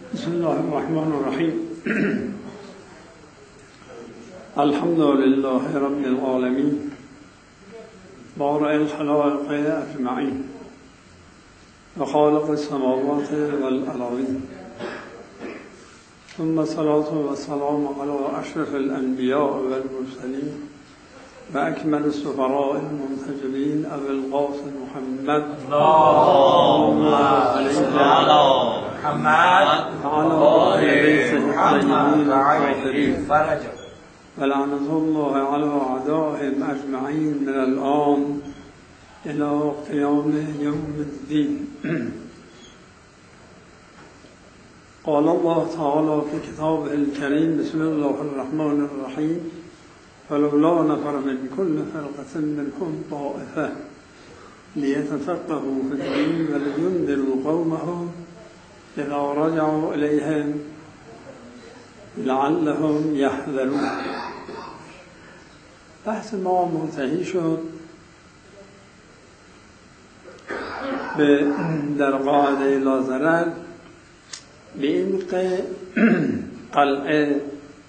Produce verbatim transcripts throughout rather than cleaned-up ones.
بسم الله الرحمن الرحیم. الحمد لله رب العالمین بارئ الخلائق اجمعین و خالق السماوات والأراضین، ثم الصلاة والسلام على اشرف الانبیاء والمرسلین و اکمل السفراء المنتجبین ابی القاسم محمد اللهم صل على محمد وعلى آل بيته الطيبين الطاهرين فرجا ولعنة الله على أعدائهم أجمعين من الآن إلى قيام يوم الدين. قال الله تعالى في كتابه الكريم: بسم الله الرحمن الرحيم. فلولا نفر من كل فرقة منهم طائفة ليتفقهوا في الدين ولينذروا قومهم إذا رجعوا إليهم لعلهم يحذرون. بحث ما منتهی شد به در قاعده لا ضرر به این قلعه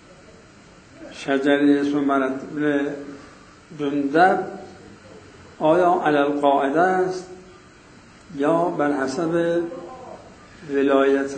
شجره ثمرة بن جندب آیا علی القاعده است یا بر حسب ولایت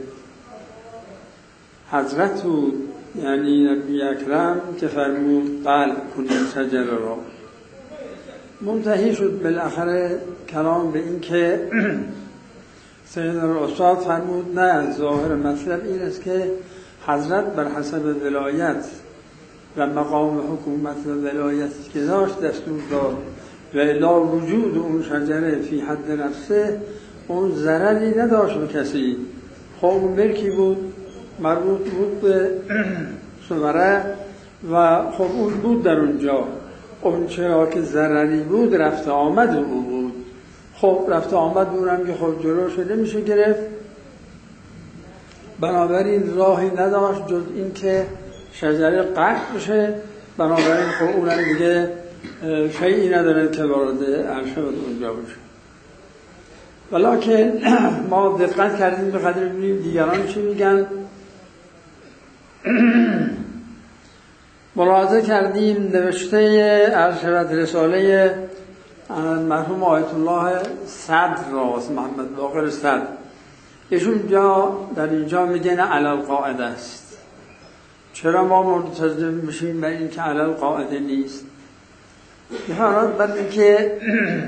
حضرت بود، یعنی نبی اکرم که فرمود قلع کنید شجره را. منتهی شد بالاخره کلام به این که سیدنا استاد فرمود نه، ظاهر مطلب این است که حضرت بر حسب ولایت و مقام حکومت و ولایتی که داشت دستور داد و الا وجود اون شجره فی حد نفسه اون ضرری نداشت به کسی. خب اون ملکی بود مربوط بود به ثمره و خب اون بود در اونجا، اون چرا که ضرری بود رفت آمد او بود. خب رفت آمد اونم که خب جلو شده میشه گرفت، بنابراین راهی نداشت جز این که شجره قطع بشه. بنابراین خب اونم دیگه شیئی نداره که وارد عرشه اونجا بشه. ولیکن ما دقت کردیم به قدر ببینیم دیگران چی میگن. ملاحظه کردیم نوشته ارشد رساله مرحوم آیت الله صدر راست، محمد باقر صدر، ایشون جا در اینجا میگن علی القاعده است. چرا ما منتظر میشیم به این که علی القاعده نیست؟ یعنی بعد اینکه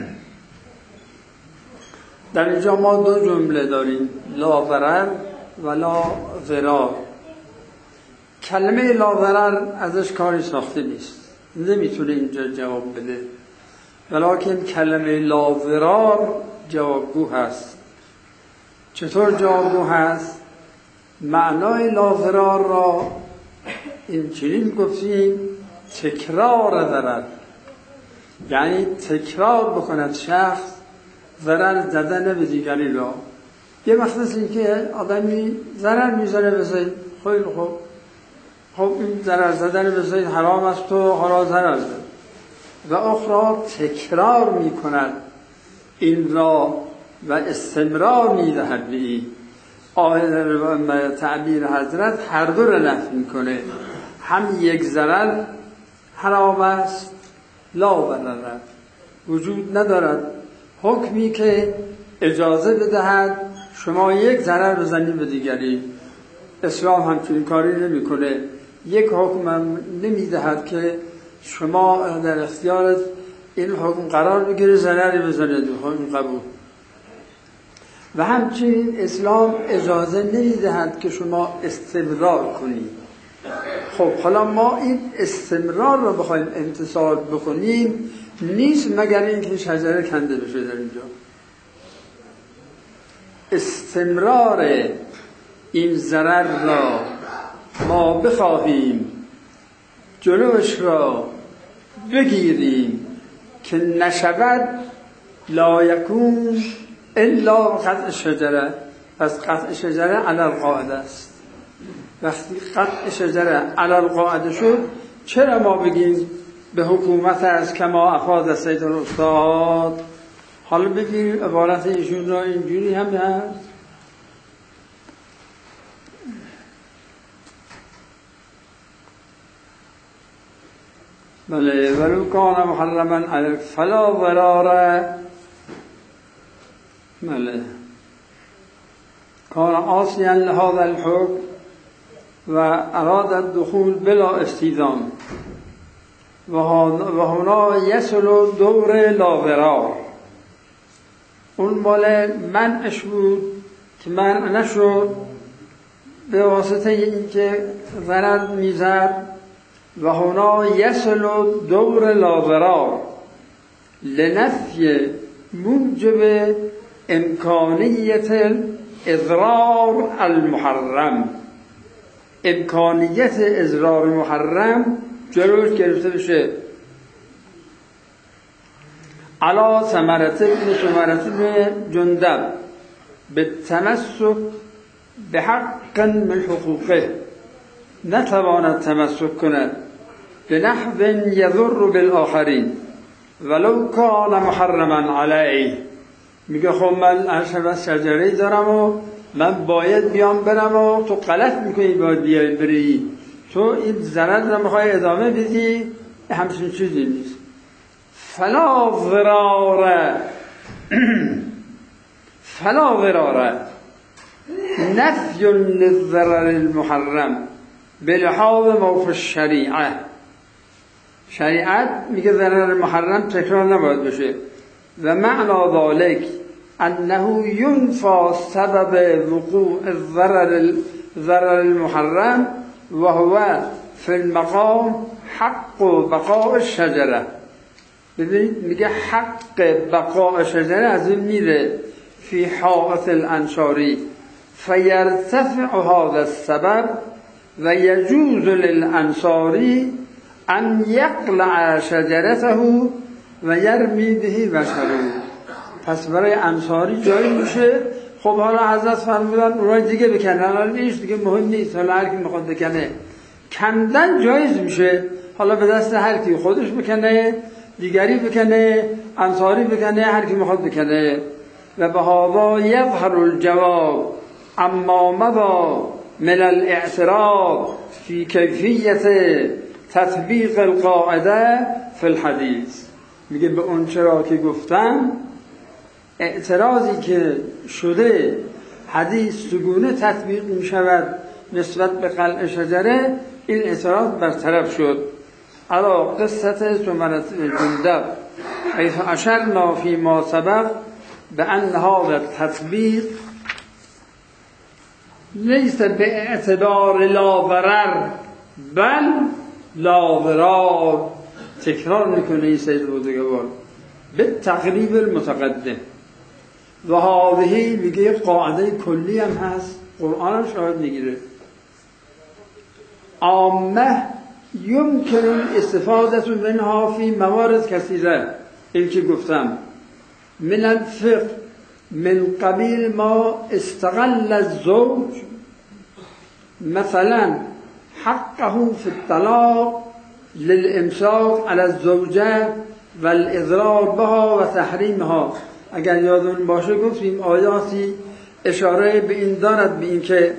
در اینجا ما دو جمله داریم، لا ضرر و لا ضرار. کلمه لا ضرر ازش کاری ساخته نیست، نمیتونه اینجا جواب بده، ولیکن کلمه لا ضرار جوابگو هست. چطور جوابگو هست؟ معنای لا ضرار را این چنین گفتیم تکرار ضرر، یعنی تکرار بکند شخص ضرر زدن به دیگری را. یه مخصوص این که آدمی ضرر میزنه به زید، خیلی خوب خب این ضرر زدن به زید حرام است و حالا ضرر زد، و اخرى تکرار میکند این را و استمرار میدهد به این. آیه تعبیر حضرت هر دو را نفی میکنه، هم یک ضرر حرام است لا ضرر وجود ندارد، حکمی که اجازه بدهد شما یک ضرر بزنید به دیگری. اسلام همچنین کاری نمیکنه، یک حکم هم نمیدهد که شما در اختیارت این حکم قرار بگیری ضرری بزنید حکم قبول. و همچنین اسلام اجازه نمیدهد که شما استمرار کنید. خب حالا ما این استمرار رو بخوایم امتثال بکنیم نیست مگر اینکه شجره کنده بشه. در اینجا استمرار این ضرر را ما بخواهیم جلوش را بگیریم که نشود، لا یکون الا قطع شجره. پس قطع شجره علی القاعده است. وقتی قطع شجره علی القاعده شد، چرا ما بگیم به حکومت است که ما افاض سید الاستاد؟ حالا بگیم عبارت ایشون را اینجوری هم هست بله ولو کان محرما علیک فلا ضرار. بله کان عاصیا لهذا الحکم و اراد الدخول بلا استئذان و هنا یصل دور لا ضرار. اون مال منعش بود که منع نشد به واسطه اینکه ضرر میزد. و هنا یصل دور لا ضرار لنفی موجب امکانیت اضرار المحرم. امکانیت اضرار محرم جلوش گرفته بشه. علا ثمرت ابن ثمرت ابن جندب به تمسک به حق من حقوقه، نتواند تمسک کند به نحو یضر بالآخرین ولو کان محرما علیه. میگه خب من عشق شجره دارم و من باید بیام برم و تو غلط میکنی باید بیای بری، تو این ضرر رو میخوای ادامه بدی، همچین چیزی نیست. فلا ضرار فلا ضرار نفی للضرر المحرم بلحاظ ما فی الشریعه. شریعت میگه ضرر محرم تکرار نباید بشه و معنی ذالک انه ينفى سبب وقوع الضرر الضرر المحرم وهو في المقام حق بقاء الشجره. ببینید میگه حق بقاء شجره از این میره فی حائط الانشاری فیرتفع هذا السبب و یجوز للانصاری ان یقلع شجرته و یرمی به بشره. پس برای انصاری جایی میشه. خب حالا حضرت فرمودن اونای دیگه بکنن، حالا ایش دیگه مهم نیست، حالا هر کی میخواد بکنه. کندن جایز میشه، حالا به دست هر کی خودش بکنه، دیگری بکنه، انصاری بکنه، هر کی میخواد بکنه. و به هذا یظهر الجواب اما مضى من الاعتراض فی کیفیت تطبیق القاعده فی الحدیث. میگه به اون چرا که گفتم اعتراضی که شده حدیث چگونه تطبیق می شود نسبت به قلع شجره، این اعتراض برطرف شد. علا قصة ثمرة جندب حيث اشرنا فيما سبق بأن هذا التطبیق ليس باعتبار لا ضرر بل لا ضرار. تکرار میکنه این سید بزرگوار به تقریب المتقدم. و هذه میگه قاعده کلی هم هست، قرآن هم شاهد میگیره. عامه یمکن الاستفاده منها فی موارد کثیره. این که گفتم من الفقه من قبیل ما استغل الزوج مثلا حقه فی الطلاق للامساک علی الزوجه والاضرار بها و تحریمها. اگر یادون باشه گفتیم آیاتی اشاره به این دارد، به این که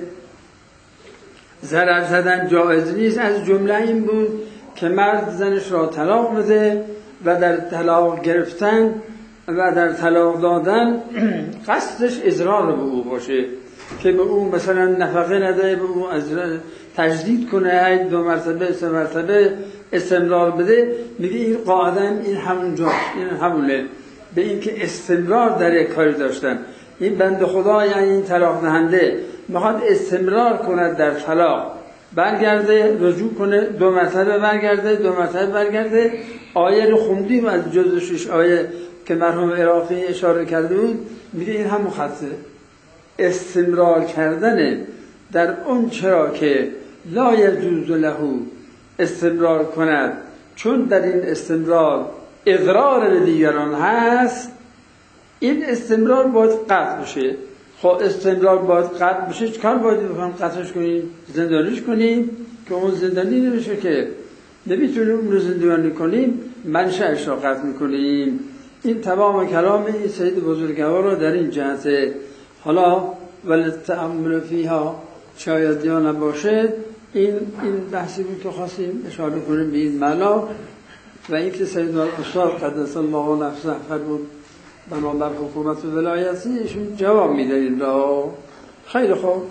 ضرر زدن جایز نیست. از جمله این بود که مرد زنش را طلاق بده و در طلاق گرفتن و در طلاق دادن قصدش اضرار به او باشه، که به او مثلا نفقه نده، به او تجدید کنه، دو مرتبه سه مرتبه استمرار بده. میگه این قاعده این همونجا، این همونه به این که استمرار در یک کاری داشتن. این بنده خدا یعنی این طلاق دهنده میخواد استمرار کند در طلاق، برگرده رجوع کنه، دو مرتبه برگرده، دو مرتبه برگرده. آیه رو خوندیم از جزء شش آیه که مرحوم عراقی اشاره کرده بود. میگه این هم مخصص استمرار کردن در اون چرا که لا یجوز له استمرار کند، چون در این استمرار اضرار به دیگران هست. این استمرار باید قطع بشه. خب استمرار باید قطع بشه، چکار باید بکنیم؟ قطعش کنیم، زندانیش کنیم که اون زندانی نمیشه، که نمیتونیم اون رو زندانی کنیم، منشأش را قطع میکنیم. این تمام کلام این سید بزرگوار را در این جهت. حالا ولی تأمل فیها شاید یا نباشه، این این بحثی بود که خواستیم اشاره کنیم به این معنا. و اینکه سید الاستاد قدس الله نفسه فرمود بنابر حکومت و ولایتی ایشون جواب میده این را. خیلی خوب،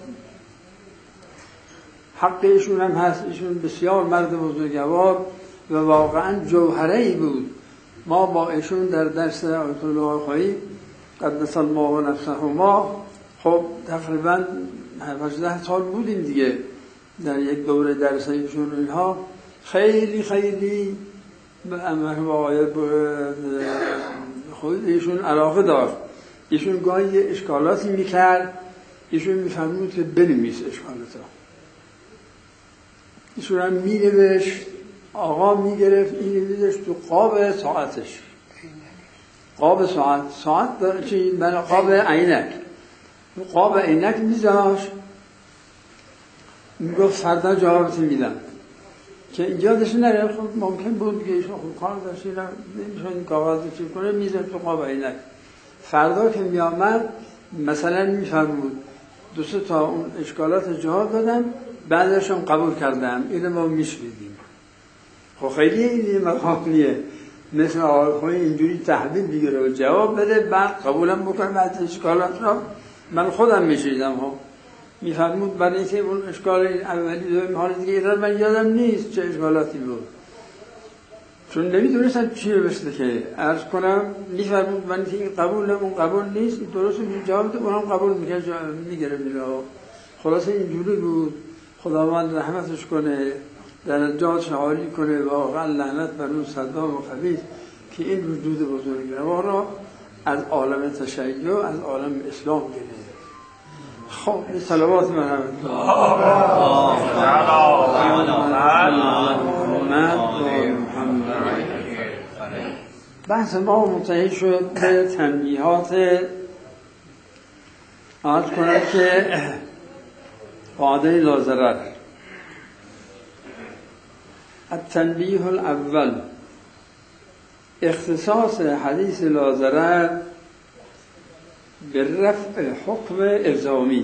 حق ایشون هم هست، ایشون بسیار مرد بزرگوار و واقعا جوهره‌ای بود. ما با ایشون در درس آیت الله خواهی قدس الله نفسه ما خب تقریبا هفده سال بودیم دیگه در یک دوره درس ایشون. اینها خیلی خیلی خود ایشون علاقه داشت. ایشون گاهی یه اشکالاتی میکرد، ایشون میفرمود که بنویس اشکالات ها. ایشون هم مینوشت، آقا میگرفت این نویزش تو قاب ساعتش، قاب ساعت ساعت داره چی؟ من قاب عینک، تو قاب عینک میذاشت، میگفت فردا جوابت میدم که اینجا داشت نره. خب ممکن بود که ایشون خوب کار داشت نمیشون این کاغذ چی کنه، میذاشت تو قاب عینک. فردا که میامد مثلا میفرمود دو سه تا اون اشکالات جواب دادم، بعدشون قبول کردم، اینو ما میشنیدیم. خب خیلی این مقامیه مثل آقای اینجوری تحویل بگیره و جواب بده بعد قبولم بکنه، بعد اشکالات را من خودم میشنیدم. ها میفرمود برای اینکه اون اشکال اولی دوم حال دیگه ایران من یادم نیست چه اشکالاتی بود، چون نمیدونستم چی نوشته که عرض کنم. میفرمود من که این قبولم اون قبول نیست، این درست جواب ده اونم قبول میکنه میگیره میره. خلاصه اینجوری بود. خداوند رحمتش کنه، درجاتش عالی کنه. واقعا لعنت بر اون صدام و خبیث که این وجود بزرگوار را از عالم تشیع از عالم اسلام گرفت. خب این صلوات مرحمت بحث ما منتهی شد به تنبیهات. عرض کنم که قاعده لا ضرر. التنبیه الاول اختصاص حدیث لا ضرر به رفع حکم الزامی.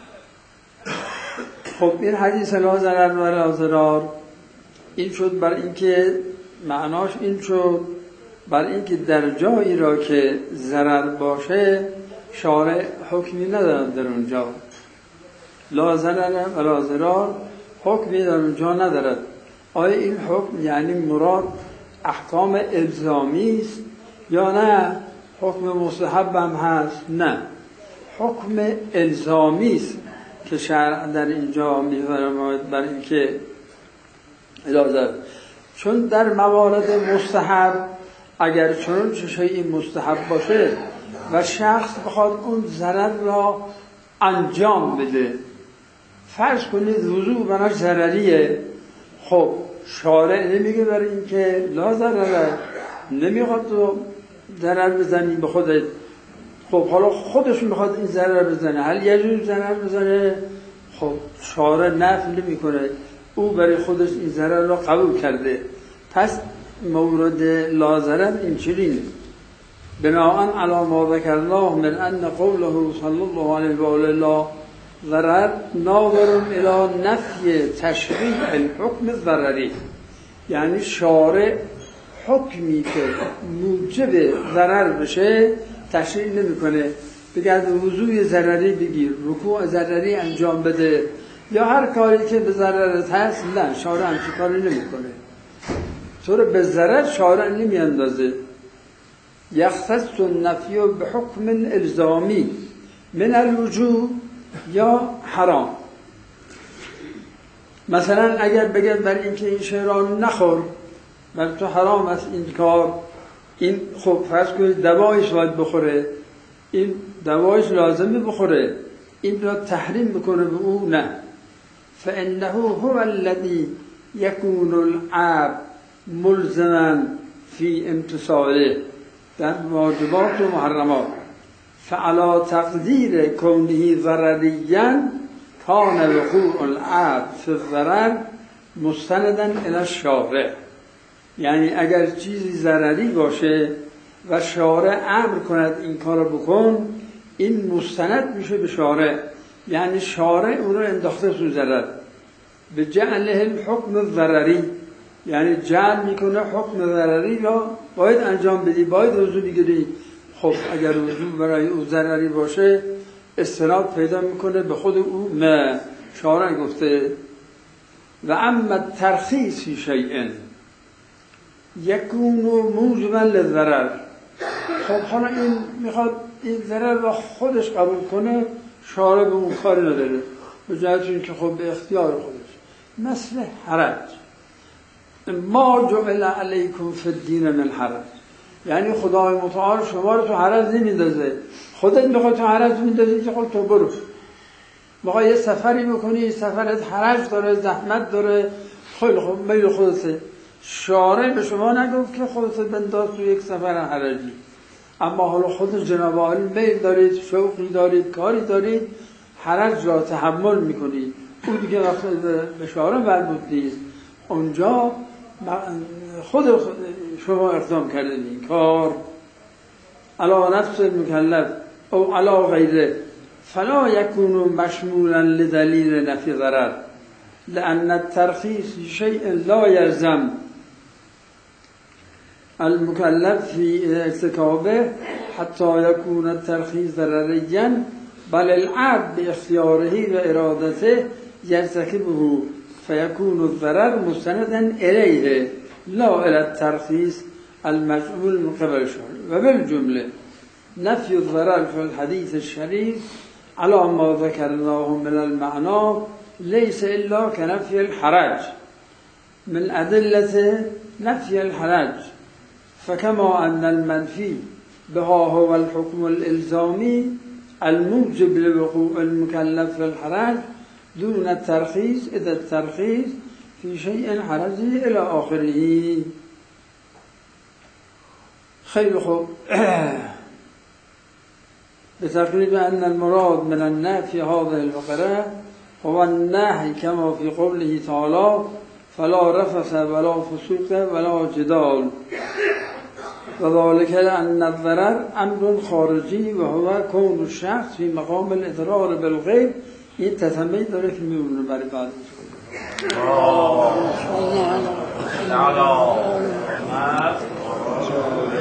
خب این حدیث لا ضرر و لا ضرار این شد بر اینکه معناش این شد بر اینکه در جایی را که ضرر باشه شارع حکمی ندارد در اونجا. لا ضرر و لا ضرار حکمی در اونجا ندارد. آیا این حکم یعنی مراد احکام الزامی است یا نه حکم مستحب هم هست؟ نه، حکم الزامی است که شرع در اینجا می‌فرماید بر اینکه اجازه، چون در موارد مستحب اگر چون چیزی مستحب باشه و شخص بخواد اون ضرر را انجام بده، فرض کنید وضوء بناش ضرریه، خب شارع نمیگه برای اینکه لا ضرره، نمیخواد تو ضرر بزنی به خودت. خب حالا خودش میخواد این ضرر بزنه، هل یه جور ضرر بزنه؟ خب شارع نفی نمیکنه، او برای خودش این ضرر را قبول کرده. پس مورد لا ضرر این چنینه. بناءً علی ما ذکر الله من ان قوله صلی الله علیه و آله لا ضرر ناظر الی نفی تشریع الحکم الضرری، یعنی شارع حکمی که موجب ضرر بشه تشریع نمیکنه، بگرد وضوء ضرری بگیر، رکوع ضرری انجام بده یا هر کاری که به ضررت هست. نه، شارع همچین کاری نمیکنه. طور به ضرر شارع نمیاندازه. یختص النفی به حکم الزامی من الوجوب یا حرام. مثلا اگر بگه برای اینکه این شیران نخور، برای تو حرام است این کار، این خب فرض کنید دوایش باید بخوره، این دوایش لازمه بخوره، این را تحریم بکنه به او، نه. فانه هو الذی یکون العبد ملزما فی امتثاله در واجبات و محرمات، فعلا تقدیر کونه ضرریا کان وقوع العبد فی الضرر مستندا الی الشارع. یعنی اگر چیزی ضرری باشه و شارع امر کند این کار بکن، این مستند میشه به شارع، یعنی شارع اون رو انداخته تو ضرر. به جعله الحکم الضرری یعنی جمع میکنه حکم ضرری را باید انجام بدی، باید وضو بگیری. خب اگر وضو برای او ضرری باشه استناد پیدا میکنه به خود او. نه، شارع گفته و اما ترخیص فی شیء یکون موجبا للضرر. خب حالا این میخواد این ضرر را خودش قبول کنه، شارع به اون کاری نداره، به جهت اینکه خب به اختیار خودش. مثل حرج، ما جعل علیکم فی الدین من حرج، یعنی خدای متعال شما رو تو حرج نمیندازه، خودت میخوای تو حرج میندازی که خب تو برو. میخوای یه سفری بکنی، سفرت حرج داره، زحمت داره، خیلی خوب میل خودته. شارع به شما نگفت که خودت بنداز تو یک سفر حرجی، اما حالا خود جناب عالی میل دارید، شوقی دارید، کاری دارید، حرج را تحمل میکنید. اون دیگه وقت به شارع مربوط نیست، اونجا خود شما اقدام کردید این کار. علا نفس المکلف او علا غیره فلا یکون مشمولا لدلیل نفی ضرر لأن الترخیص شیء لا یلزم المکلف فی ارتکابه حتی یکون الترخیص ضرریا بل العبد باختیاره و ارادته یرتکبه فیکون الضرر مستندا الیه لا الی الترخیص المجعول من قبل الشارع. و بالجمله نفی الضرر فی الحدیث الشریف على ما ذكرناه من المعنى ليس إلا كنفي الحرج من أدلة نفي الحرج، فكما أن المنفي بها هو الحكم الإلزامي الموجب لوقوع المكلف في الحرج دون الترخيص إذا الترخيص في شيء حرجي إلى آخره. خير خوب. بتقريب أن المراد من النفي هذه الفقرة هو النهي كما في قوله تعالى فلا رفث ولا فسوق ولا جدال، وذلك لأن الضرر أمر خارجي وهو كون الشخص في مقام الإضرار بالغيب. این تسمه داره که میمونه برای بعد الله